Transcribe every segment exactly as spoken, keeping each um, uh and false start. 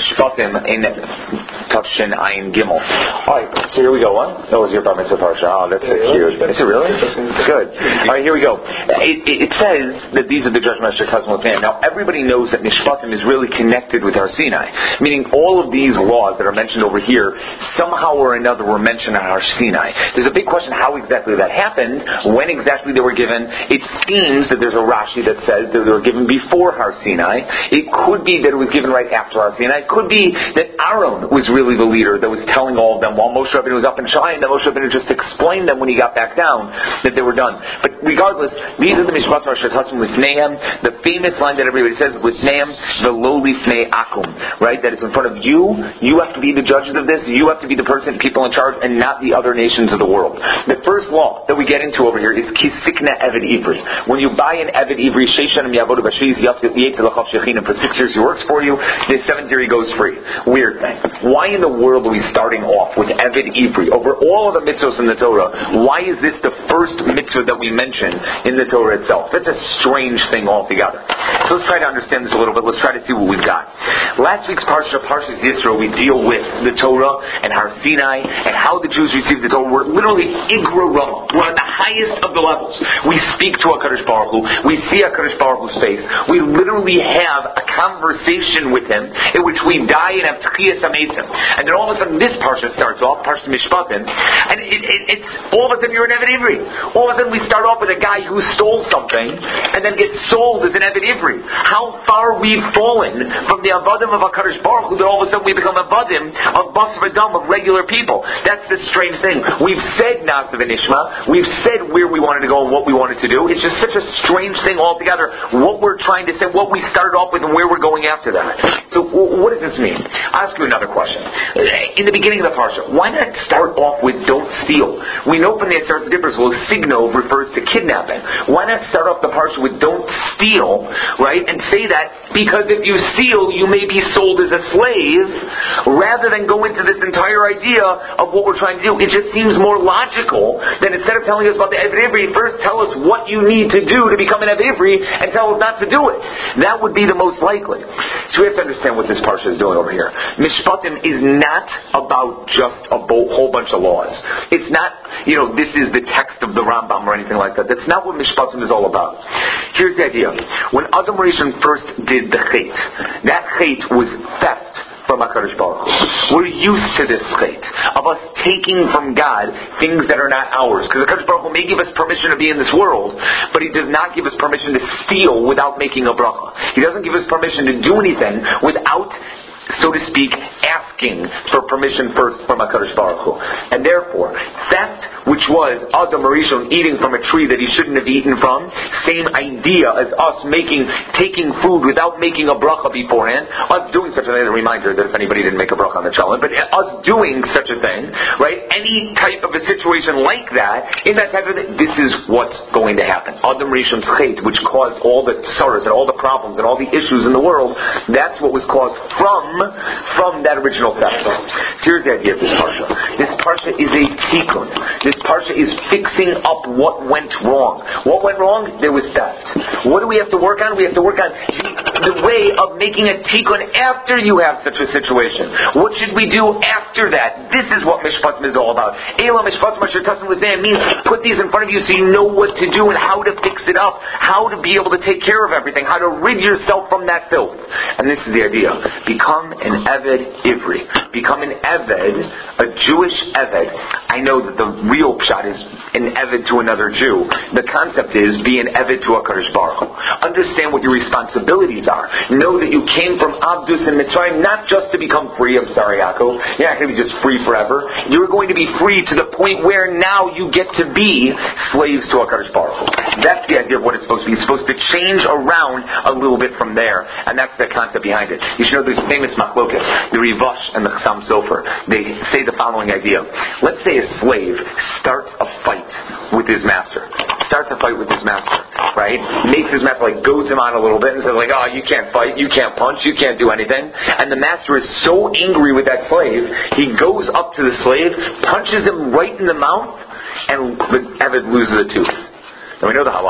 Mishpatim in Tafshin Ayin Gimel. Alright, so here we go. What? That was your Bar Mitzvah Parsha. Oh, that's so cute. Is it really? Good. Alright, here we go. It, it, it says that these are the judgments of Chazal Lefanim. Now, everybody knows that Mishpatim is really connected with Har Sinai. Meaning, all of these laws that are mentioned over here, somehow or another were mentioned on Har Sinai. There's a big question how exactly that happened, when exactly they were given. It seems that there's a Rashi that says that they were given before Har Sinai. It could be that it was given right after Har Sinai. It could be that Aaron was really the leader that was telling all of them while Moshe Rabbeinu was up in Shalim, that Moshe Rabbeinu just explained them when he got back down that they were done. But regardless, these are the Mishpatim Asher Tatzim Lifneihem. The famous line that everybody says, Lifneihem, the lo lifnei akum, right? That is in front of you. You have to be the judges of this. You have to be the person, people in charge, and not the other nations of the world. The first law that we get into over here is Kisikna Eved Ivri. When you buy an Eved Ivri, Sheishanim Yavodu Bashiz Yetzelachov Shechinim, for six years he works for you, the seventh year he goes free. Weird thing. Why in the world are we starting off with Eved Ivri? Over all of the mitzvahs in the Torah, why is this the first mitzvah that we mention in the Torah itself? That's a strange thing altogether. So let's try to understand this a little bit. Let's try to see what we've got. Last week's Parsha, Parshas Yisro, we deal with the Torah and Har Sinai and how the Jews received the Torah. We're literally Igra Rama. We're at the highest of the levels. We speak to HaKadosh Baruch Hu. We see HaKadosh Baruch Hu's face. We literally have a conversation with Him in which we die and have Tchiyas HaMesim. And then all of a sudden this Parsha starts off, Parsha Mishpatim, and it, it, it's all of a sudden you're an Eved Ivri. All of a sudden we start off with a guy who stole something and then gets sold as an Eved Ivri. How far we've fallen from the Avadim of HaKadosh Baruch Hu that all of a sudden we become Avadim of Bas V'Dam, of regular people. That's the strange thing. We've said Nasa V'Nishma. We've said where we wanted to go and what we wanted to do. It's just such a strange thing altogether. What we're trying to say, what we started off with and where we're going after that. So what does this mean? I'll ask you another question. In the beginning of the Parsha, why not start off with don't steal? We know from the Aseret Dibbers, Signo refers to kidnapping. Why not start off the Parsha with don't steal, right? And say that because if you steal, you may be sold as a slave, rather than go into this entire idea of what we're trying to do. It just seems more logical than instead of telling us about the Eved Ivri, first tell us what you need to do to become an Eved Ivri and tell us not to do it. That would be the most likely. So we have to understand what this Parsha is doing over here. Mishpatim is not about just a whole bunch of laws. It's not, you know, this is the text of the Rambam or anything like that. That's not what Mishpatim is all about. Here's the idea. When Adam Rishon first did the Chet, that Chet was theft from HaKadosh Baruch Hu. We're used to this chet of us taking from God things that are not ours. Because HaKadosh Baruch Hu may give us permission to be in this world, but He does not give us permission to steal without making a bracha. He doesn't give us permission to do anything without, so to speak, asking for permission first from HaKadosh Baruch Hu. And therefore, theft, which was Adam Rishon eating from a tree that he shouldn't have eaten from, same idea as us making, taking food without making a bracha beforehand, us doing such a thing, a reminder that if anybody didn't make a bracha on the challah, but us doing such a thing, right, any type of a situation like that, in that type of thing, this is what's going to happen. Adam Rishon's chet, which caused all the tsaras and all the problems and all the issues in the world, that's what was caused from from that original theft. So here's the idea of this parsha. This parsha is a tikkun. This parsha is fixing up what went wrong. What went wrong? There was theft. What do we have to work on? We have to work on the, the way of making a tikkun after you have such a situation. What should we do after that? This is what Mishpatim is all about. Eila Mishpatim Asher Tasim L'Fneihem means put these in front of you so you know what to do and how to fix it up, how to be able to take care of everything, how to rid yourself from that filth. And this is the idea. Become an Eved Ivri. Become an Eved, a Jewish Eved. I know that the real pshat is an Eved to another Jew. The concept is be an Eved to HaKadosh Baruch Hu. Understand what your responsibilities are. Know that you came from Abdus and Mitzrayim not just to become free. I'm sorry, Yaakov. You're not going to be just free forever. You're going to be free to the point where now you get to be slaves to HaKadosh Baruch Hu. That's the idea of what it's supposed to be. It's supposed to change around a little bit from there. And that's the concept behind it. You should know there's famous machlokas, the Rivash and the Chassam Sofer. They say the following idea. Let's say a slave starts a fight with his master. Starts a fight with his master, right? Makes his master, like, goads him on a little bit and says, like, oh, you can't fight, you can't punch, you can't do anything. And the master is so angry with that slave, he goes up to the slave, punches him right in the mouth, and the Eved loses a tooth. And we know the halakha.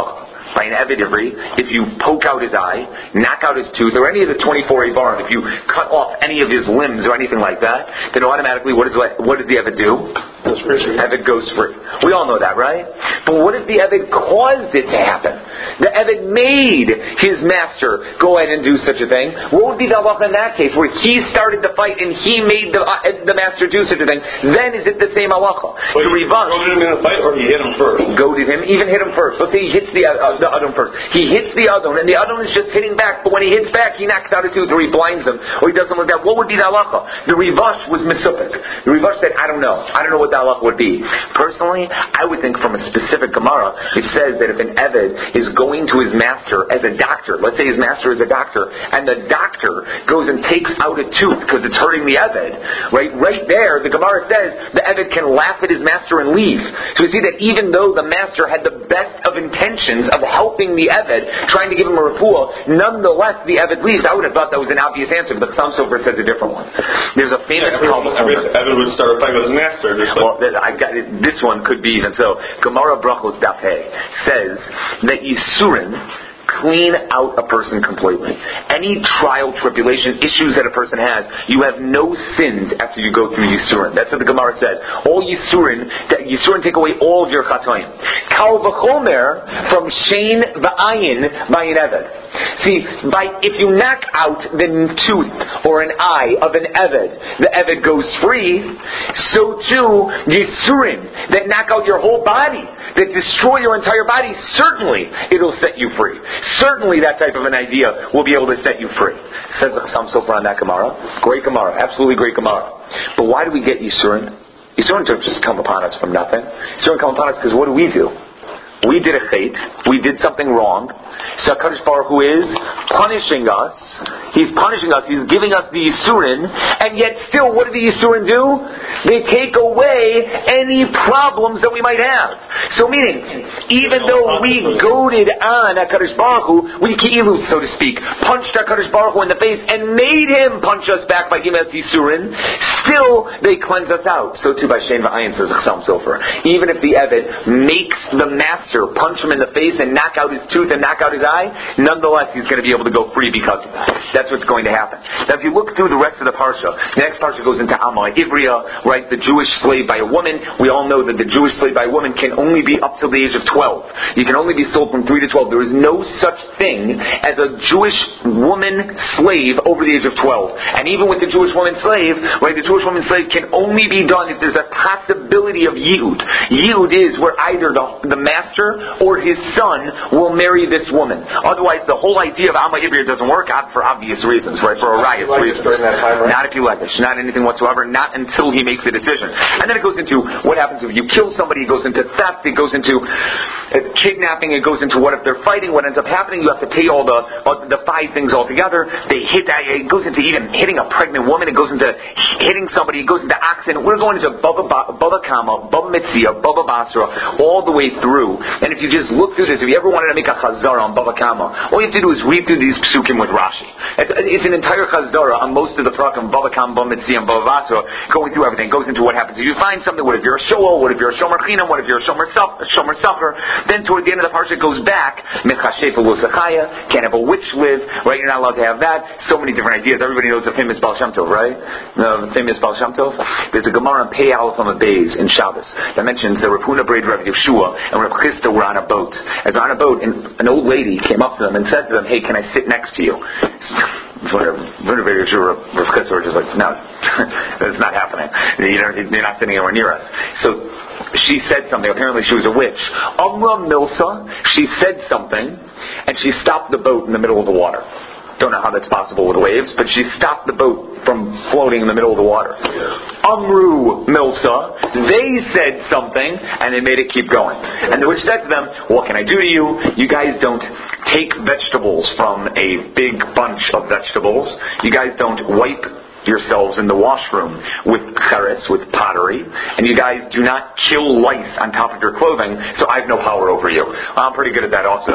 by an Eved Ivri, if you poke out his eye, knock out his tooth, or any of the twenty-four Ibarim, if you cut off any of his limbs or anything like that, then automatically what does, what does the Eved do? Eved goes free. We all know that, right? But what if the Eved caused it to happen? The Eved made his master go ahead and do such a thing. What would be the halacha in that case, where he started the fight and he made the uh, the master do such a thing? Then is it the same halacha? But the revanche. Goaded him in the fight, or he hit him first? Goaded him, even hit him first. Let's say he hits the uh, the Adon first. He hits the Adon, and the Adon is just hitting back. But when he hits back, he knocks out a tooth, or he blinds him, or he does something like that. What would be the halacha? The revanche was misupik. The revanche said, I don't know. I don't know what the halacha would be. Personally, I would think from a specific Gemara, it says that if an Eved is going to his master as a doctor, let's say his master is a doctor, and the doctor goes and takes out a tooth because it's hurting the Eved, right? Right there, the Gemara says the Eved can laugh at his master and leave. So you see that even though the master had the best of intentions of helping the Eved, trying to give him a refuah, nonetheless the Eved leaves. I would have thought that was an obvious answer, but Chassam Sofer says a different one. There's a famous yeah, every, every Eved would start a fight with his master. Well, I got it. This one could be even so. Gemara Brachos Daf Hey says that Yisurin clean out a person completely. Any trial, tribulation, issues that a person has, you have no sins after you go through Yisurin. That's what the Gemara says. All Yisurin, Yisurin take away all of your Chatoim. Kal v'chomer from Shein v'ayin by an Eved. See, by if you knock out the tooth or an eye of an Eved, the Eved goes free. So too, Yisurin that knock out your whole body, that destroy your entire body, certainly it'll set you free. Certainly that type of an idea will be able to set you free. Says the Chassam Sofer on that Gemara. Great Gemara. Absolutely great Gemara. But why do we get Yisurin? Yisurin don't just come upon us from nothing. Yisurin come upon us because what do we do? We did a chait. We did something wrong. So HaKadosh Baruch Hu is punishing us. He's punishing us. He's giving us the Yisurin. And yet still, what do the Yisurin do? They take away any problems that we might have. So meaning, even though we goaded on HaKadosh Baruch Hu, we ki'ilu, so to speak, punched HaKadosh Baruch Hu in the face and made him punch us back by giving us Yisurin, still they cleanse us out. So too by Shein v'ayin, says Chassam Sofer. Even if the Eved makes the master punch him in the face and knock out his tooth and knock out his eye, nonetheless he's going to be able to go free because of that. That's what's going to happen. Now if you look through the rest of the parsha, the next parsha goes into Amma Ivriya, right, the Jewish slave by a woman. We all know that the Jewish slave by a woman can only be up till the age of twelve. You can only be sold from three to twelve. There is no such thing as a Jewish woman slave over the age of twelve. And even with the Jewish woman slave, right, the Jewish woman slave can only be done if there's a possibility of yiyud. Yiyud is where either the, the master or his son will marry this woman. Otherwise, the whole idea of Amma Ivriya doesn't work out for obvious reasons, right? For Arias reasons. Time, right? Not if you like it. Not anything whatsoever. Not until he makes a decision. And then it goes into what happens if you kill somebody. It goes into theft. It goes into uh, kidnapping. It goes into what if they're fighting. What ends up happening, you have to pay all the uh, the five things all together. They hit. Uh, it goes into even hitting a pregnant woman. It goes into hitting somebody. It goes into oxen. We're going into Baba Baba Kama, Baba Mitzia, Baba Basra, all the way through. And if you just look through this, if you ever wanted to make a chazara on Bava Kama, all you have to do is read through these psukim with Rashi. It's, it's an entire chazara on most of the prakim, Bava Kama, Bava Mitzia, and Bava Basra, going through everything. It goes into what happens if you find something. What if you're a shoel? What if you're a shomer chinam? What if you're a shomer shomer sucker? Then toward the end of the parsha, it goes back. Mechashefa l'sachaya, can't have a witch live, right? You're not allowed to have that. So many different ideas. Everybody knows the famous Baal Shem Tov, right? The famous Baal Shem Tov. There's a Gemara on Pei Aleph on the Beis in Shabbos that mentions that Rav Huna Braid, Rav Yeshua, and Rav Chisda were on a boat. As they're on a boat, and an old lady came up to them and said to them, "Hey, can I sit next to you?" Rav Chisda were just like, "No, that's not happening. You're not sitting anywhere near us." So she said something. Apparently, she was a witch. Amra Milsa. She said something, and she stopped the boat in the middle of the water. Don't know how that's possible with waves, but she stopped the boat from floating in the middle of the water. Amru Milsa, they said something, and they made it keep going. And the witch said to them, "What can I do to you? You guys don't take vegetables from a big bunch of vegetables. You guys don't wipe yourselves in the washroom with cheres, with pottery, and you guys do not kill lice on top of your clothing, so I have no power over you. Well, I'm pretty good at that also.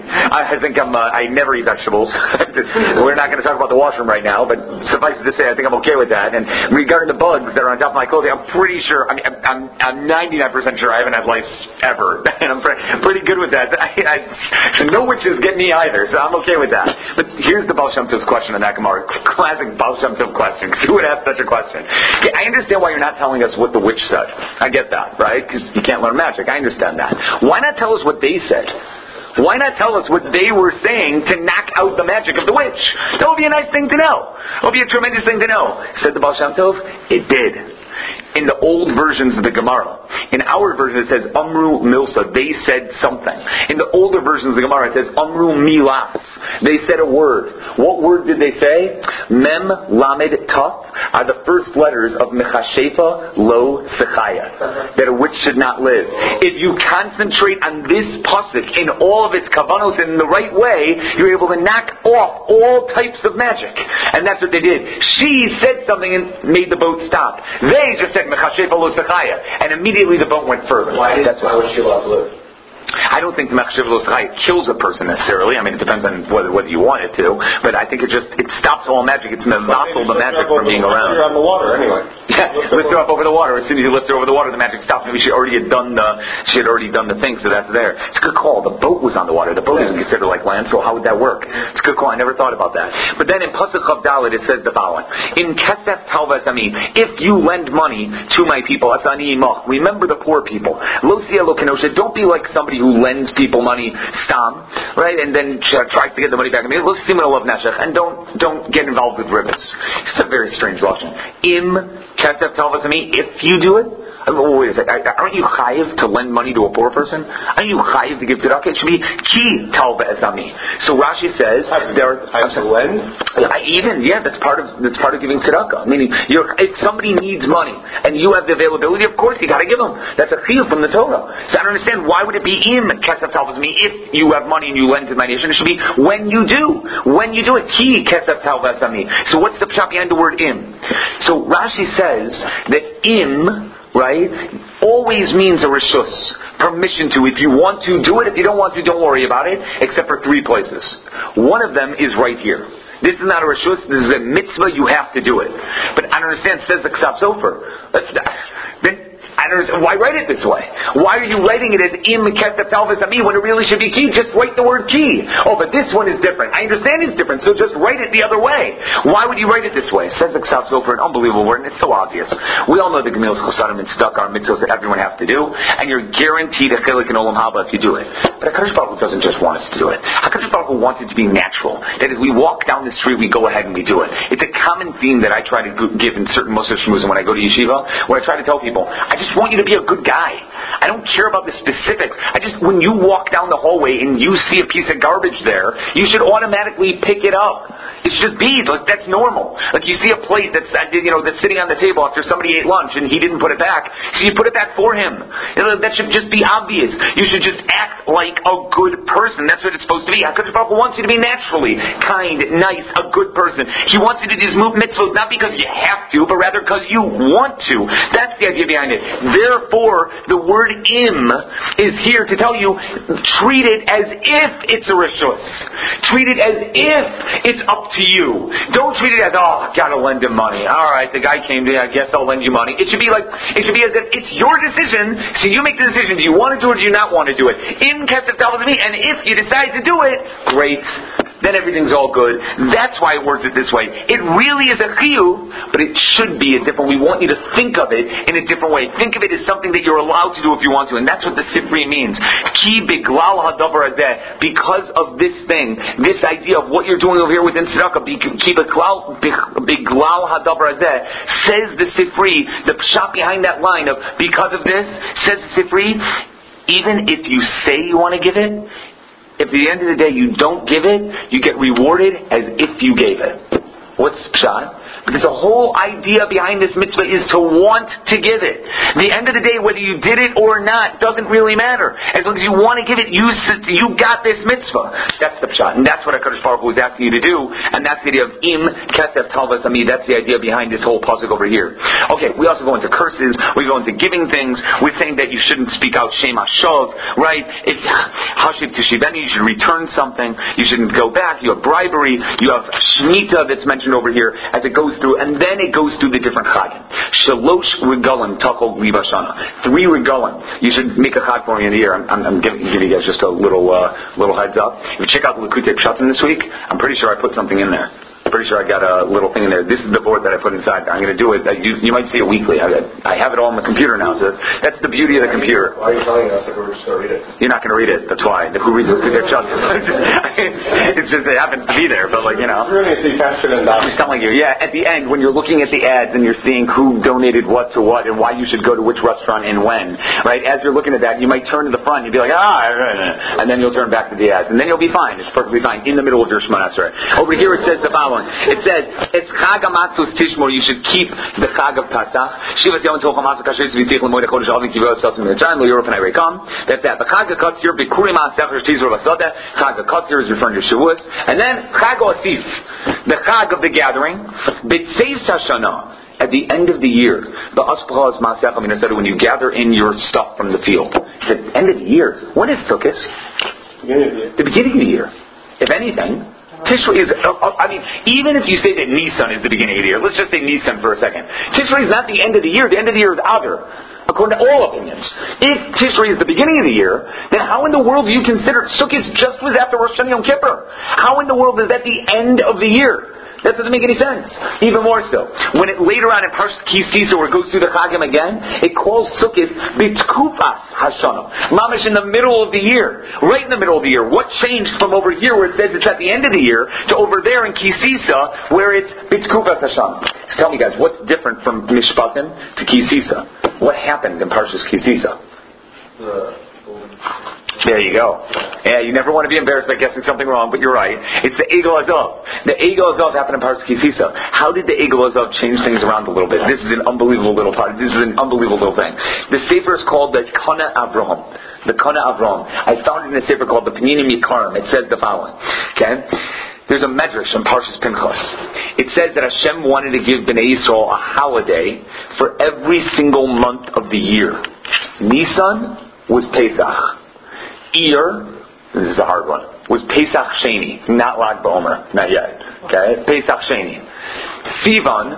I think I'm, uh, I never eat vegetables. We're not going to talk about the washroom right now, but suffice it to say, I think I'm okay with that. And regarding the bugs that are on top of my clothing, I'm pretty sure, I mean, I'm, I'm ninety-nine percent sure I haven't had lice ever. And I'm pre- pretty good with that. I, I, no witches get me either, so I'm okay with that. But here's the Baal Shem Tov's question on that Gemara. Classic Baal Shem Tov question. Who would ask such a question? Okay, I understand why you're not telling us what the witch said. I get that, right? Because you can't learn magic. I understand that. Why not tell us what they said? Why not tell us what they were saying to knock out the magic of the witch? That would be a nice thing to know. It would be a tremendous thing to know. Said the Baal Shem Tov? It did. In the old versions of the Gemara, in our version it says Amru Milsa, they said something. In the older versions of the Gemara it says Amru Milas, they said a word. What word did they say? Mem Lamed Taf are the first letters of Mechashefa Lo Sechaya, that a witch should not live. If you concentrate on this pasuk in all of its kavanos in the right way, you're able to knock off all types of magic. And that's what they did. She said something and made the boat stop. They just said Mechashefa Lo Sechaya, and immediately the boat went further. Why, That's why was she allowed to live? I don't think the Mechashefa Lo Sechaya kills a person necessarily. I mean, it depends on whether whether you want it to. But I think it just it stops all magic. It's mevatel the magic from being around. You're on the water anyway. Yeah, lift her up over the water. As soon as you lift her over the water, the magic stops. Maybe she already had done the she had already done the thing, so that's there. It's a good call. The boat was on the water. The boat isn't considered like land, so how would that work? It's a good call. I never thought about that. But then in Pasuk Chav Dalet it says the following: In Kesef Talvas Ami, if you lend money to my people, Asani Imach, remember the poor people. Lo Sia Lo Kenosha, don't be like somebody who lends people money stam, right, and then tries to get the money back. I mean, let's see love nashach, and don't don't get involved with ribbons. It's a very strange lesson. Im kesef talvasami, if you do it. Oh, wait a second. Aren't you chayiv to lend money to a poor person? Aren't you chayiv to give tzedakah? It should be ki talva esami. So Rashi says there are I have to lend. Even yeah, that's part of that's part of giving tzedakah. Meaning, you're, if somebody needs money and you have the availability, of course you got to give them. That's a chiyuv from the Torah. So I don't understand why would it be im kesef talvasami if you have money and you lend to my nation. It should be when you do, when you do it. Ki kesef talvasami. So what's the pshat behind the word im? So Rashi says that im, right, always means a reshus, permission to. If you want to, do it. If you don't want to, don't worry about it, except for three places. One of them is right here. This is not a reshus, this is a mitzvah, you have to do it. But I don't understand, says the Ksab Sofer. That's, then, I don't understand, why write it this way? Why are you writing it as im kesef talvas ami when it really should be ki? Just write the word ki. Oh, but this one is different. I understand it's different, so just write it the other way. Why would you write it this way? Says the Ksab Sofer, an unbelievable word, and it's so obvious. We all know the Gemilas Chosanim and Tzedakah are mitzvahs that everyone has to do, and you're guaranteed a chilik in Olam Haba if you do it. But HaKadosh Baruch Hu doesn't just want us to do it. HaKadosh Baruch Hu wants it to be natural. That as we walk down the street, we go ahead and we do it. It's a common theme that I try to give in certain Moshe Shmuzim when I go to yeshiva, where I try to tell people, I just want you to be a good guy. I don't care about the specifics. I just, when you walk down the hallway and you see a piece of garbage there, you should automatically pick it up. It should be, like, that's normal. Like, you see a plate that's, you know, that's sitting on the table after somebody ate lunch and he didn't put it back, so you put it back for him. You know, that should just be obvious. You should just act like a good person. That's what it's supposed to be. HaKadosh Baruch Hu wants you to be naturally kind, nice, a good person. He wants you to do these mitzvahs not because you have to, but rather because you want to. That's the idea behind it. Therefore, the word im is here to tell you, treat it as if it's a reshus. Treat it as if it's up to you. Don't treat it as, oh, I gotta lend him money. Alright, the guy came to me, I guess I'll lend you money. It should be like, it should be as if it's your decision, so you make the decision. Do you want to do it or do you not want to do it? Im kesef talvas ami, and if you decide to do it, great. Then everything's all good. That's why it works it this way. It really is a chiyuv, but it should be a different. We want you to think of it in a different way. Think of it as something that you're allowed to do if you want to, and that's what the Sifri means. Ki biglal hadavar hazeh, because of this thing, this idea of what you're doing over here within tzedakah. Ki biglal biglal hadavar hazeh, says the Sifri. The pshat behind that line of because of this, says the Sifri. Even if you say you want to give it, if at the end of the day you don't give it, you get rewarded as if you gave it. What's pshat? Because the whole idea behind this mitzvah is to want to give it. At the end of the day, whether you did it or not doesn't really matter. As long as you want to give it, you you got this mitzvah. That's the pshat, and that's what HaKadosh Baruch Hu is asking you to do. And that's the idea of im kesef talvas ami. That's the idea behind this whole pasuk over here. Okay, we also go into curses. We go into giving things. We're saying that you shouldn't speak out shem hashov, right? If hashiv tishiveni, you should return something. You shouldn't go back. You have bribery. You have shmita that's mentioned over here as it goes through, and then it goes through the different chagim. Shalosh regalim takol libashana. Three regalim. You should make a chag for me in the year. I'm, I'm, I'm giving, giving you guys just a little uh, little heads up. If you check out the Likutei Pshatim this week, I'm pretty sure I put something in there. I'm pretty sure I got a little thing in there. This is the board that I put inside. I'm going to do it. You, you might see it weekly. I, I have it all on the computer now. So that's the beauty of the computer. Why are you telling us if we're just going to read it? You're not going to read it. That's why. Who reads the Likutei Pshatim? It's just it happens to be there, but like you know. It's really see faster than that. I'm just telling you. Yeah. At the end, when you're looking at the ads and you're seeing who donated what to what and why you should go to which restaurant and when, right? As you're looking at that, you might turn to the front and you'll be like, ah, and then you'll turn back to the ads, and then you'll be fine. It's perfectly fine in the middle of your Shemona Esrei. Over here it says the following. It says. It's Chag HaMatzos Tishmor. You should keep the Chag of Pesach. Shivas Yom Tov HaMatzos Kasher Tzvitich L'Moed HaKodesh Avim Kivot Sasim Mitzrayim Lo Yorah Panei Rekam. That's that. The Chag HaKatzir Bikurim HaSefer Shtizor Vasodeh. Chag HaKatzir is referring to Shavuos. And then Chag HaOsif, the Chag of the gathering. B'Tzeis HaShana. At the end of the year, the Aspachas Masech Aminasadu, when you gather in your stuff from the field. It's at the end of the year. When is Sukkot? Beginning of the year. The beginning of the year. If anything. Tishrei is, uh, I mean, even if you say that Nisan is the beginning of the year, let's just say Nisan for a second. Tishrei is not the end of the year. The end of the year is Adar, according to all opinions. If Tishrei is the beginning of the year, then how in the world do you consider Sukkot just was after Rosh Hashanah Yom Kippur? How in the world is that the end of the year? That doesn't make any sense. Even more so, when it later on in Parshas Ki Sisa, where it goes through the Chagim again, it calls Sukkot B'Tkufas Hashanah, mamish in the middle of the year, right in the middle of the year. What changed from over here, where it says it's at the end of the year, to over there in Ki Sisa, where it's B'Tkufas Hashanah? So tell me, guys, what's different from Mishpatim to Ki Sisa? What happened in Parshas Ki Sisa? The There you go. Yeah, you never want to be embarrassed by guessing something wrong, but you're right. It's the Egel Azov. The Egel Azov happened in Parshas Ki Sisa. How did the Egel Azov change things around a little bit? This is an unbelievable little part. This is an unbelievable little thing. The Sefer is called the Kana Avraham. The Kana Avraham. I found it in a Sefer called the Peninim Yikarim. It says the following. Okay? There's a medrash in Parshas Pinchas. It says that Hashem wanted to give Bnei Yisrael a holiday for every single month of the year. Nisan was Pesach. Iyar, this is a hard one, was Pesach Sheni, not Lag BaOmer, not yet. Okay, Pesach Sheni. Sivan,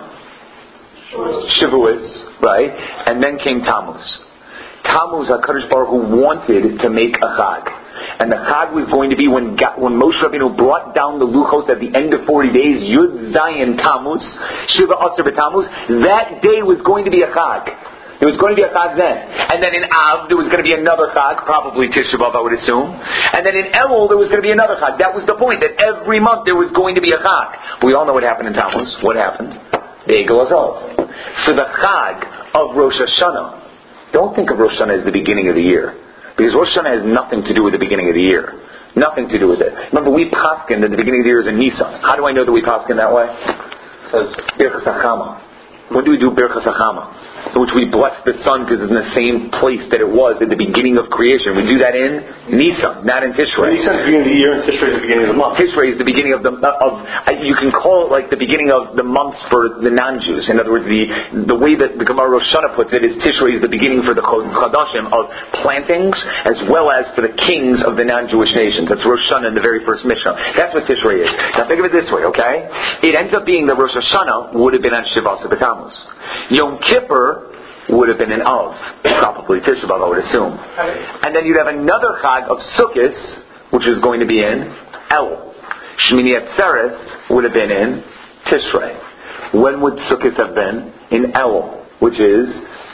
Shavuos, right? And then came Tammuz. Tammuz, HaKadosh Baruch Hu wanted to make a Chag. And the Chag was going to be when when Moshe Rabbeinu brought down the Luchos at the end of forty days, Yud Zayin Tammuz, Shiva Asar B'Tammuz, that day was going to be a Chag. There was going to be a Chag then. And then in Av, there was going to be another Chag, probably Tisha B'Av, I would assume. And then in Elul, there was going to be another Chag. That was the point, that every month there was going to be a Chag. We all know what happened in Tammuz. What happened? The Egel Azov. So the Chag of Rosh Hashanah, don't think of Rosh Hashanah as the beginning of the year. Because Rosh Hashanah has nothing to do with the beginning of the year. Nothing to do with it. Remember, we paskin that the beginning of the year is in Nisan. How do I know that we paskin that way? Because Birchas Hachama. When do we do Birchas Hachama? In which we bless the sun because it's in the same place that it was at the beginning of creation. We do that in Nisan, not in Tishrei. Nisan is the beginning of the year and Tishrei is the beginning of the month. Tishrei is the beginning of the of. You can call it like the beginning of the months for the non-Jews. In other words, the the way that the Gemara Rosh Hashanah puts it is Tishrei is the beginning for the Chadashim of plantings as well as for the kings of the non-Jewish nations. That's Rosh Hashanah in the very first Mishnah. That's what Tishrei is. Now think of it this way, okay? It ends up being that Rosh Hashanah would have been on Shiva Asar B'Tammuz. Yom Kippur would have been an Av, probably Tisha B'Av, I would assume. And then you'd have another Chag of Sukkot, which is going to be in El. Shmini Atzeres would have been in Tishrei. When would Sukkot have been? In El, which is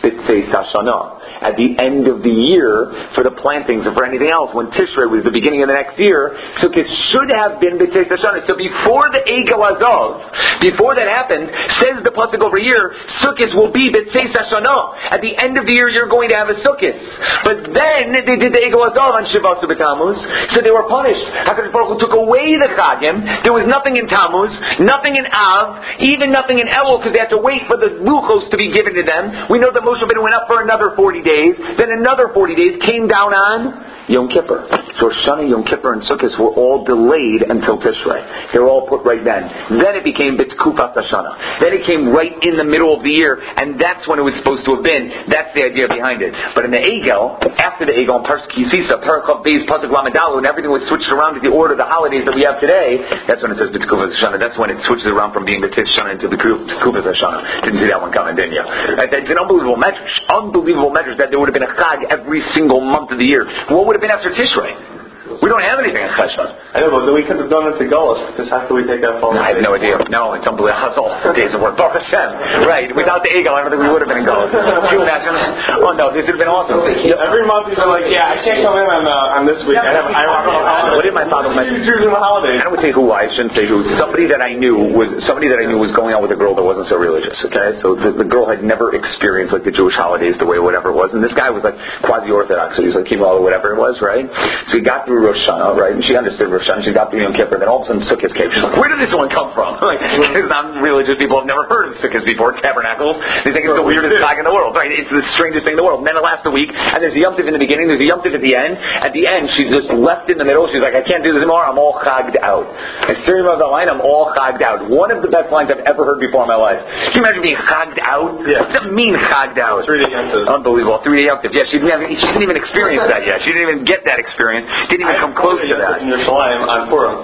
B'tzeis Hashanah. At the end of the year, for the plantings or for anything else, when Tishrei was the beginning of the next year, Sukkot should have been B'tzeis Hashanah. So before the Egel Azov, before that happened, says the pasuk over here, Sukkot will be B'tzeis Hashanah. At the end of the year, you're going to have a Sukkot. But then they did the Egel Azov on Shivat B'Tammuz, so they were punished. HaKadosh Baruch Hu took away the Chagim. There was nothing in Tammuz, nothing in Av, even nothing in Elul, because they had to wait for the Luchos to be given to them. We know that Moshe Rabbeinu went up for another forty days, then another forty days came down on Yom Kippur. So Shana, Yom Kippur, and Sukkot were all delayed until Tishrei. They were all put right then. Then it became B'tkufat Hashanah. Then it came right in the middle of the year, and that's when it was supposed to have been. That's the idea behind it. But in the Egel, after the Egel, in Parshas Kisisa, Parachav Beis, Pasuk Lamedalu, and everything was switched around to the order of the holidays that we have today, that's when it says B'tkufat Hashanah. That's when it switches around from being B'tzis Hashanah into B'tkufat Hashanah. Didn't see that one coming, didn't you? It's an unbelievable measure. Unbelievable measure that there would have been a Chag every single month of the year. What would have been after Tishrei? We don't have anything in Cheshvan. I know, but we could have done it to Golos, because after we take that fall. No, I have no idea. No, it's unbelievable. That's all the days of work. Baruch Hashem. Right. Without the Egel, I don't think we would have been in Golos. Can you imagine? Oh no, this would have been awesome. Every month you've been like, yeah, I can't come in on, uh, on this week. I have, I have a holiday. What did my father mention? You're choosing the holidays. I don't say who, I shouldn't say who. Somebody that I knew was, somebody that I knew was going out with a girl that wasn't so religious, okay? So the, the girl had never experienced like the Jewish holidays the way whatever it was. And this guy was like quasi-Orthodox, so he was like Kimmel or whatever it was, right? So he got through Rosh Hashanah, right? And she understood Rosh Hashanah, she got through Yom Kippur, then all of a sudden Sukkot came. She's like, where did this one come from? Like, because non-religious people have never heard of Sukkot before, tabernacles. They think it's the weirdest thing in the world, right? It's the strangest thing in the world. And then it lasts a week, and there's a Yom Tov in the beginning, there's a Yom Tov at the end. At the end, she's just left in the middle. She's like, I can't do this anymore, I'm all chagged out. And Siri of the line, I'm all chagged out. One of the best lines I've ever heard before in my life. Can you imagine being chagged out? Yeah. What does that mean, chagged out? Three-day Yom Tov. Unbelievable. Three-day Yom Tov. Yeah, she didn't, have, she didn't even experience that yet. She didn't even get that experience. Didn't even come close to that. In Yerushalayim on Purim.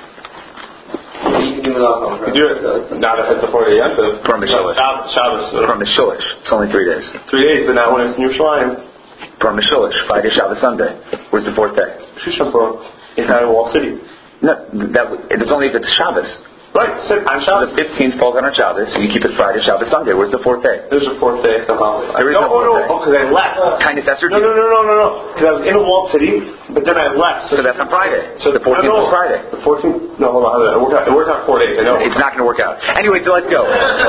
You can do it off on Do it. Not if it's a four-day Yom Tov. Purim Mishilish. Shabbos. Purim Mishilish. It's only three days. Three days, but not when it's in Yerushalayim. Purim Mishilish. Friday, Shabbos, Sunday. Where's the fourth day? Shushan Purim. In kind of Wall City. No, that it's only if it's Shabbos. Right, so on Shabbos. The fifteenth falls on our Shabbos, so you keep it Friday, Shabbos, Sunday. Where's the fourth day? There's a fourth day. Somehow. There is no, no fourth no, day. oh, because I left. Kindness Esther? No, no, no, no, no, no. Because I was in a walled city, but then I left. So, so that's on Friday. So the fourteenth no, no, is Friday. The fourteenth, no, hold on, hold on. It worked out, it worked out four days, I know. It's not going to work out. Anyway, so let's go.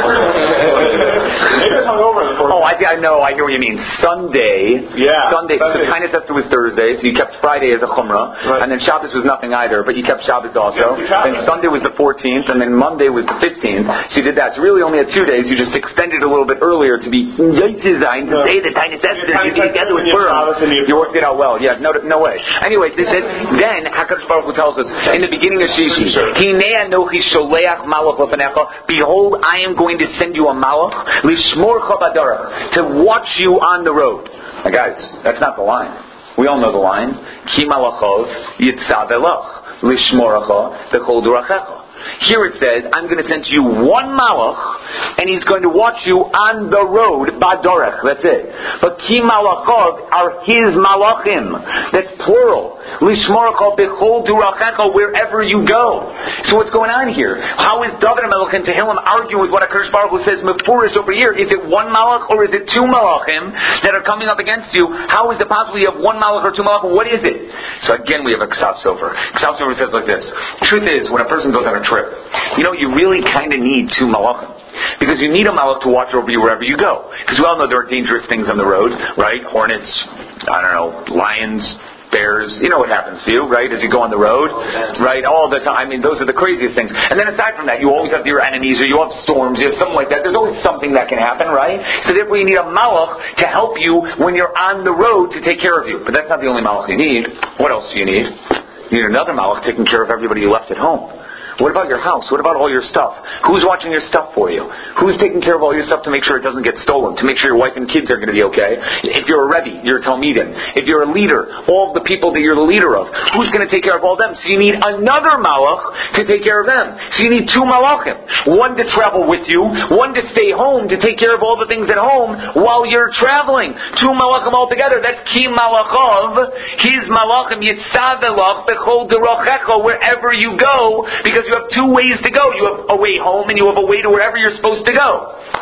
Maybe I hung over on the fourth. Oh, I, I know, I hear what you mean. Sunday. Yeah. Sunday. Sunday. So Kindness Esther was Thursday, so you kept Friday as a Chumrah. Right. And then Shabbos was nothing either, but you kept Shabbos also. Yes, Shabbos. Then Sunday was the fourteenth, and then Monday was the fifteenth. So you did that. So really only had two days. You just extended a little bit earlier to be designed to say that Kindness Esther should be together with Purim. You worked it out well. Yeah, no, no way. Anyway, then, then HaKadosh Baruch Hu tells us in the beginning of Shishi, Hinei anochi sholeach malach lefanecha. Behold, I am going to send you a malach lishmorcha badarach, to watch you on the road. Now, guys, that's not the line. We all know the line. Ki malachov yitzad elach lishmorcha bechol durachecha. Here it says, I'm going to send you one malach, and he's going to watch you on the road, badorech, that's it. But ki malachov are his malachim. That's plural. Lishmorcha bechol durachecha, wherever you go. So what's going on here? How is David HaMelech and Tehillim arguing with what HaKadosh Baruch Hu says mefurish over here? Is it one malach or is it two malachim that are coming up against you? How is it possible you have one malach or two malachim? What is it? So again, we have a Ksav Sofer. Ksav Sofer says like this. Truth is, when a person goes on a trip, you know, you really kind of need two malachim. Because you need a malach to watch over you wherever you go. Because we all know there are dangerous things on the road, right? Hornets, I don't know, lions, bears, you know what happens to you, right, as you go on the road, right, all the time. I mean, those are the craziest things. And then aside from that, you always have your enemies, or you have storms, you have something like that. There's always something that can happen, right? So therefore you need a malach to help you when you're on the road to take care of you. But that's not the only malach you need. What else do you need? You need another malach taking care of everybody you left at home. What about your house? What about all your stuff? Who's watching your stuff for you? Who's taking care of all your stuff to make sure it doesn't get stolen? To make sure your wife and kids are going to be okay? If you're a Rebbe, you're a Talmidim. If you're a leader, all of the people that you're the leader of, who's going to take care of all them? So you need another malach to take care of them. So you need two malachim. One to travel with you, one to stay home to take care of all the things at home while you're traveling. Two malachim altogether. That's ki malachov. His malachim yitzavelach bechol derochecha, wherever you go, because you have two ways to go. You have a way home and you have a way to wherever you're supposed to go.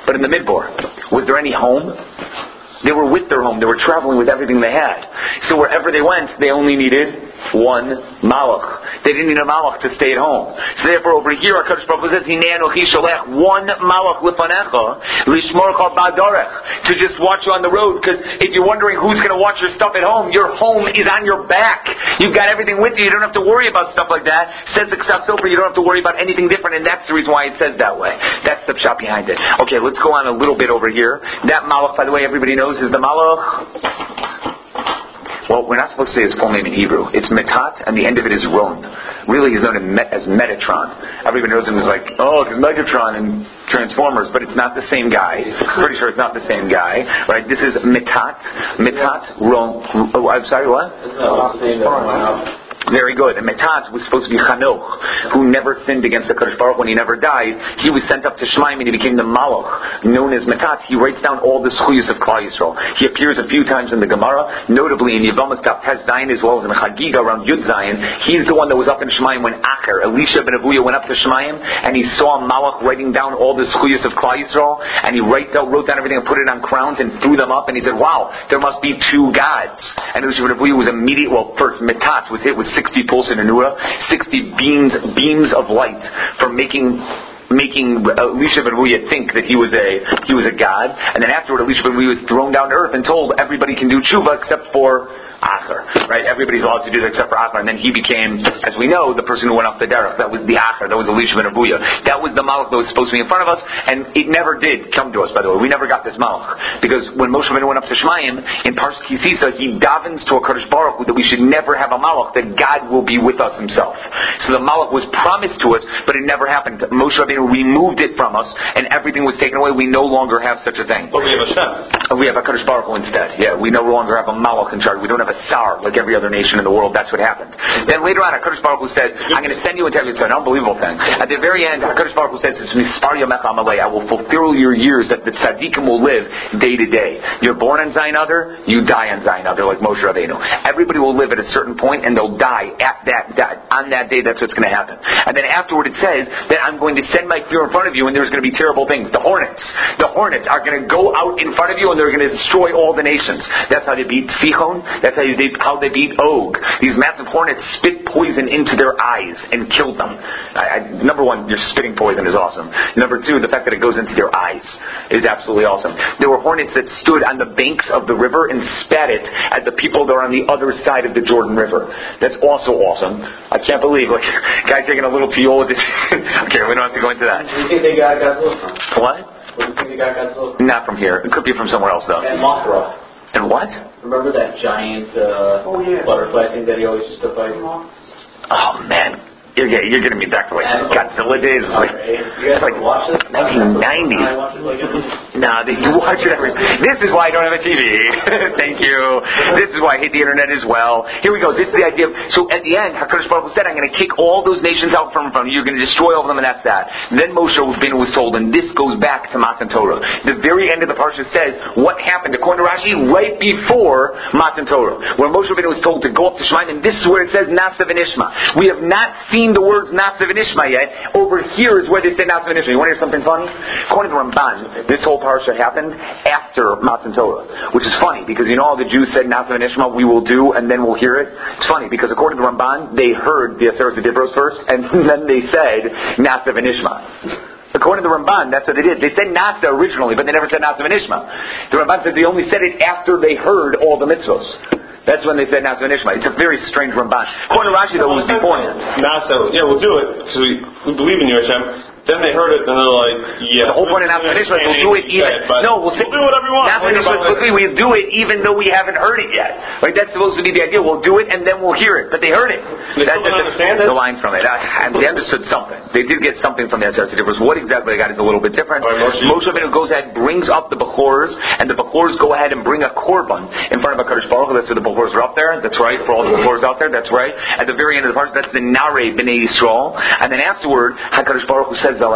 but in the Midbar. Was there any home? They were with their home. They were traveling with everything they had. So wherever they went, they only needed one malach. They didn't need a malach to stay at home. So therefore, over here, our HaKadosh Baruch Hu says, "Hinei anochi sholech one malach lipanecha lishmorcha ba'darech," to just watch you on the road. Because if you're wondering who's going to watch your stuff at home, your home is on your back. You've got everything with you. You don't have to worry about stuff like that. Says the Ksaf Sofer, you don't have to worry about anything different, and that's the reason why it says that way. That's the pshat behind it. Okay, let's go on a little bit over here. That malach, by the way, everybody knows is the malach. Well, we're not supposed to say his full name in Hebrew. It's Metat, and the end of it is Ron. Really, he's known as Metatron. Everybody knows him as like, oh, because Megatron and Transformers, but it's not the same guy. Pretty sure it's not the same guy, right? This is Metat, Metat Ron. Oh, I'm sorry, what? Very good. And Metat was supposed to be Chanoch, who never sinned against the Kadosh Baruch when he never died. He was sent up to Shemaim and he became the Malach, known as Metat. He writes down all the schuyas of Klal Yisrael. He appears a few times in the Gemara, notably in Yevamos Daf Tes Zayin, as well as in Chagiga around Yud Zayin. He's the one that was up in Shemaim when Acher, Elisha ben Avuya, went up to Shemaim, and he saw Malach writing down all the schuyas of Klal Yisrael, and he write down, wrote down everything and put it on crowns and threw them up, and he said, wow, there must be two gods. And Elisha ben Avuya was immediate, well, first, Metat was hit with sixty pulsa nenura, sixty beams beams of light for making making Elisha ben Avuya think that he was a he was a god, and then afterward Elisha ben Avuya was thrown down to earth and told everybody can do tshuva except for Acher, right? Everybody's allowed to do that except for Acher, and then he became, as we know, the person who went off the derech. That was the Acher. That was Elisha ben Avuya. That was the malach that was supposed to be in front of us, and it never did come to us. By the way, we never got this malach because when Moshe Rabbeinu went up to Shemaim in Parshat Kisisa, he davens to a Kadosh Baruch Hu that we should never have a malach, that God will be with us Himself. So the malach was promised to us, but it never happened. Moshe Rabbeinu removed it from us, and everything was taken away. We no longer have such a thing. But we have a Shem. We have a Kadosh Baruch Hu instead. Yeah, we no longer have a malach in charge. We don't have a Sar, like every other nation in the world. That's what happened. Then later on, HaKadosh Baruch Hu says, I'm going to send you into heaven. It's an unbelievable thing. At the very end, HaKadosh Baruch Hu says, I will fulfill your years that the tzaddikim will live day to day. You're born on Zion Adar, you die on Zion Adar, like Moshe Rabbeinu. Everybody will live at a certain point and they'll die at that, that on that day. That's what's going to happen. And then afterward it says that I'm going to send my fear in front of you and there's going to be terrible things. The hornets. The hornets are going to go out in front of you and they're going to destroy all the nations. That's how they beat Sichon. That's how they, how they beat Og. These massive hornets spit poison into their eyes and killed them. I, I, number one, your spitting poison is awesome. Number two, the fact that it goes into their eyes is absolutely awesome. There were hornets that stood on the banks of the river and spat it at the people that are on the other side of the Jordan River. That's also awesome. I can't believe, like, guys taking a little tiyol with this. Okay, we don't have to go into that. Do you think they got Godzilla from? What? Where do you think they got Godzilla from? Not from here. It could be from somewhere else, though. And Mothra. And what? Remember that giant uh, oh, yeah. butterfly thing that he always used to fight? Oh, man. You're, you're getting me back to like Godzilla days. It's like, you guys it's like watch it? nineteen nineties. Nah, you watch it every... This is why I don't have a T V. Thank you. This is why I hate the internet as well. Here we go. This is the idea. Of, so at the end, HaKadosh Baruch Hu said, I'm going to kick all those nations out from from you. You're going to destroy all of them, and that's that. Then Moshe Rabbeinu was told, and this goes back to Matan Torah. The very end of the parsha says what happened, according to Rashi, right before Matan Torah, where Moshe Rabbeinu was told to go up to Shemaim, and this is where it says Nasav and Ishma. We have not seen the words Nasav and Ishma yet. Over here is where they say Nasav and Ishma. You want to hear something funny? According to Ramban, this whole parsha happened after Matan Torah, which is funny because you know all the Jews said Nasav and Ishma we will do and then we'll hear it. It's funny because according to Ramban, they heard the Aseret Dibros first and then they said Nasav and Ishma. According to the Ramban, that's what they did. They said Nasa originally, but they never said Nasav and Ishma. The Ramban said they only said it after they heard all the mitzvos. That's when they said Nasa and Ishma. It's a very strange Ramban. According to Rashi, though, it was beforehand. Nasa, yeah, we'll do it because we, we believe in you, Hashem. Then they heard it and they're like, yeah. The whole point of Nasa and Ishma is we'll do it even. Said, no, we'll, we'll do whatever we want. Nasa and Ishma is we'll do it even though we haven't heard it yet. Like that's supposed to be the idea. We'll do it and then we'll hear it. But they heard it. They that, still don't understand it? The line from it. I, I, they understood something. They did get something from the Aseret Dibros. What exactly they got is a little bit different. Right, Moshe Rabbeinu goes ahead, brings up the Bechors, and the Bechors go ahead and bring a korban in front of HaKadosh Baruch Hu. That's where the Bechors are up there. That's right. For all the Bechors out there, that's right. At the very end of the parsha, that's the Narei B'nai Yisrael. And then afterward, HaKadosh Baruch Hu says says, so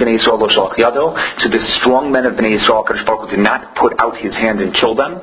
the strong men of Bnei Yisrael, HaKadosh Baruch Hu did not put out his hand and kill them.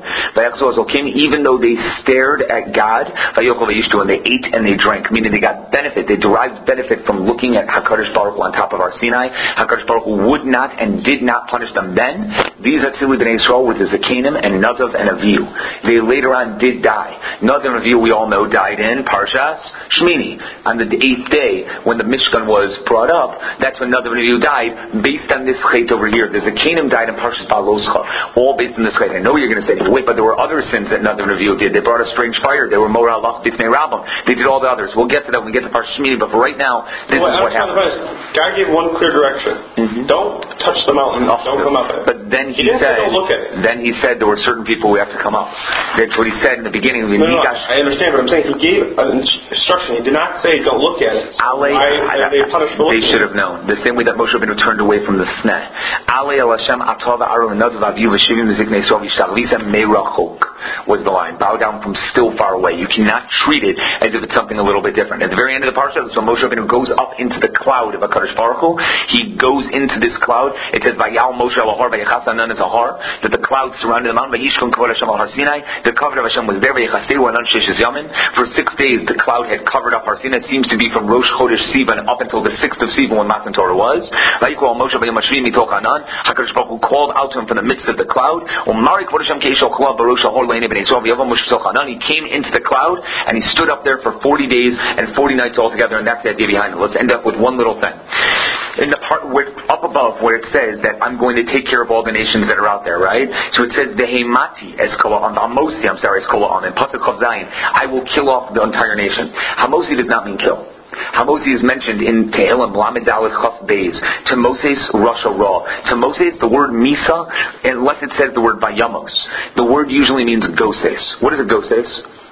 Even though they stared at God, and they ate and they drank, meaning they got benefit, they derived benefit from looking at HaKadosh Baruch Hu on top of our Sinai. HaKadosh Baruch Hu would not and did not punish them then. These Atzili Bnei Yisrael with the Zakanim and Nadav and Avihu. They later on did die. Nadav and Avihu, we all know, died in Parshas Shmini. On the eighth day, when the Mishkan was brought up, that's when Nadav and Avihu died, based on this chait over here. The Zakanim died in Parshas Baloscha, all based on this chait. I know you're going to say, wait, but there were other sins that Nadav and Avihu did. They brought a strange fire. They were Mora Allah Bifnei Rabbim. They did all the others. We'll get to that when we get to Parshas Shmini, but for right now, this well, is what happened. God gave one clear direction. Mm-hmm. Don't touch the mountain. No. Don't come up it. But then he, he said, don't look at it. Then he said there were certain people who have to come up. That's what he said in the beginning. No, no, no, I understand, but I'm saying he gave an instruction. He did not say don't look at it. So Ale, why are they punished for They should have known. The same way that Moshe Rabbeinu turned away from the sneh. Ale el Hashem atov Aaron nadav avihu v'shivim v'ziknei Yisrael v'shtaglisa merachok was the line. Bow down from still far away. You cannot treat it as if it's something a little bit different. At the very end of the parsha, so Moshe Rabbeinu goes up into the cloud of HaKadosh Baruch Hu. He goes into this cloud. It says Vayal Moshe al Har v'yechas anan es Har, that the cloud surrounded the mountain. Vayishkon kavod Hashem al Har Sinai. The cover of Hashem was there. V'yechasteru anan sheshes yamin. For six days, the cloud had covered up Har Sinai. It seems to be from Rosh Chodesh Sivan up until the sixth of Sivan when Matan Torah was. Vayikol Moshe v'yom hashvi mitok anan. HaKadosh Baruch Hu called out to him from the midst of the cloud. Umari kvod Hashem keishal kolav barosh al Har le'nei b'nei Yisrael v'yavam Moshe mitok anan. He came into the cloud and he stood up there for forty days and forty nights altogether, and that's the idea behind it. Let's end up with one little thing. In the part where, up above where it says that I'm going to take care of all the nations that are out there, right? So it says the Hemati as kola on Hamosi, I'm sorry, as kola on in Pasuk Chav Zayin, I will kill off the entire nation. Hamosi does not mean kill. Hamosi is mentioned in Tehillim, Lamed Dalet Chaf Beis. To Moses, Rasha Ra. To Moses, the word Misa, unless it says the word Vayamos, the word usually means Goses. What is a Goses?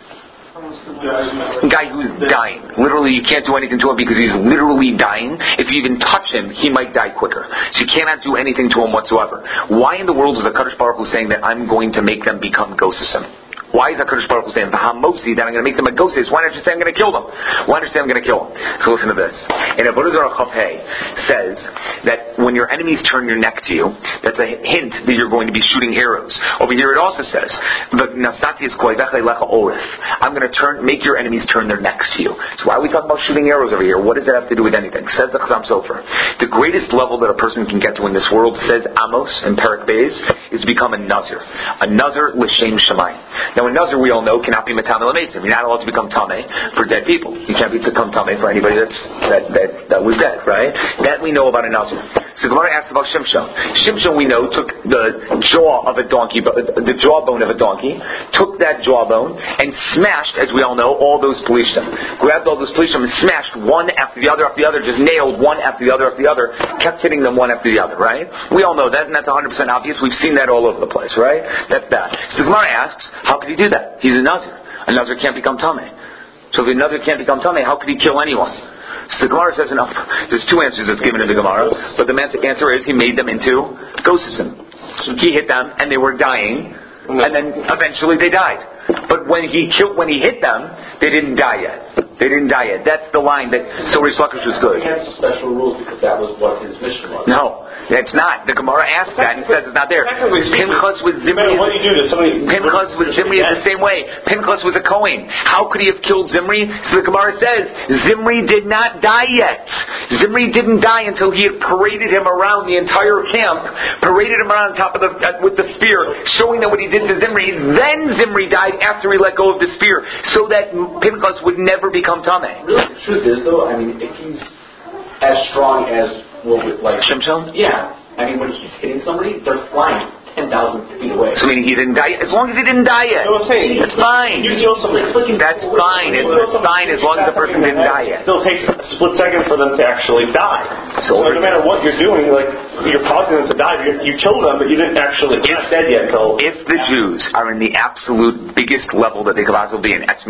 A guy who's dying. Literally, you can't do anything to him because he's literally dying. If you even touch him, he might die quicker. So you cannot do anything to him whatsoever. Why in the world is the HaKadosh Baruch Hu saying that I'm going to make them become Gosesim? Why is HaKadosh Baruch Hu saying, V'hamosi, that I'm going to make them a Goses? Why don't you say I'm going to kill them? Why don't you say I'm going to kill them? So listen to this. In Avodah Zarah Chaf Hey says that when your enemies turn your neck to you, that's a hint that you're going to be shooting arrows. Over here it also says, I'm going to turn, make your enemies turn their necks to you. So why are we talking about shooting arrows over here? What does that have to do with anything? Says the Chazam Sofer. The greatest level that a person can get to in this world, says Amos in Perek Beis, is to become a Nazir. A Nazir l'shem Shamayim. Now, a Nazir, we all know, cannot be Matameh L'Mesim. You're not allowed to become Tameh for dead people. You can't become Tameh for anybody that's, that, that, that was dead, right? That we know about a Nazir. So Gemara asked about Shimshon. Shimshon, we know, took the jaw of a donkey, the jawbone of a donkey, took that jawbone and smashed, as we all know, all those Pelishtim. Grabbed all those Pelishtim and smashed one after the other after the other, just nailed one after the other after the other, kept hitting them one after the other, right? We all know that, and that's one hundred percent obvious. We've seen that all over the place, right? That's that. So Gemara asks, how could he do that? He's a Nazir. A Nazir can't become Tameh. So if a Nazir can't become Tameh, how could he kill anyone? So the Gemara says enough. There's two answers that's given in the Gemara, but the answer is he made them into Gosesim. So he hit them and they were dying, and then eventually they died. But when he killed, when he hit them, they didn't die yet. They didn't die yet. That's the line that so Rish Lakish was good. He has special rules because that was what his mission was. No, that's not. The Gemara asked that and says it's not there. Pinchas with Zimri. What do you do to somebody? Pinchas with Zimri is the same way. Pinchas was a Kohen. How could he have killed Zimri? So the Gemara says Zimri did not die yet. Zimri didn't die until he had paraded him around the entire camp, paraded him around on top of the uh, with the spear, showing that what he did to Zimri. Then Zimri died after he let go of the spear, so that Pinchas would never become Tameh. Really, the truth is, though, I mean, if he's as strong as, well, like Shimshon? Yeah. I mean, when he's hitting somebody, they're flying ten thousand feet away. So meaning he didn't die yet? As long as he didn't die yet. No, I'm saying, that's fine. You kill somebody. That's fine. It's, it's fine as long as the person didn't die yet. It still takes a split second for them to actually die. So, so no matter what you're doing, like, you're causing them to die. You, you killed them, but you didn't actually, you're not dead yet until... If the Jews are in the absolute biggest level that they could possibly be in, they're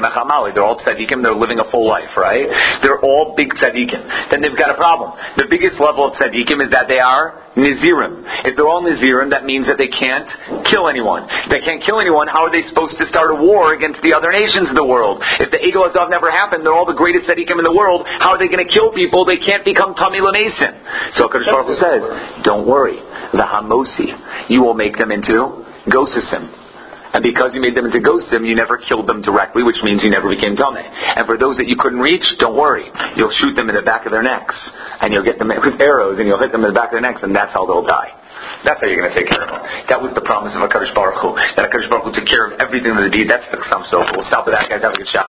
all tzaddikim, they're living a full life, right? They're all big tzaddikim. Then they've got a problem. The biggest level of tzaddikim is that they are Nizirim. If they're all Nizirim, that means that they can't kill anyone. If they can't kill anyone, how are they supposed to start a war against the other nations of the world? If the Egel Hazav never happened, they're all the greatest tzaddikim in the world. How are they going to kill people? They can't become Tamei L'Mason. So HaKadosh Baruch Hu says, don't worry. The Hamosi, you will make them into Gosesim. And because you made them into Gosim, you never killed them directly, which means you never became Tamei. And for those that you couldn't reach, don't worry. You'll shoot them in the back of their necks. And you'll get them with arrows, and you'll hit them in the back of their necks, and that's how they'll die. That's how you're going to take care of them. That was the promise of HaKadosh Baruch Hu. That HaKadosh Baruch Hu took care of everything that they did. That's the Chassam Sofer. We'll stop with that, guys. Have a good shot.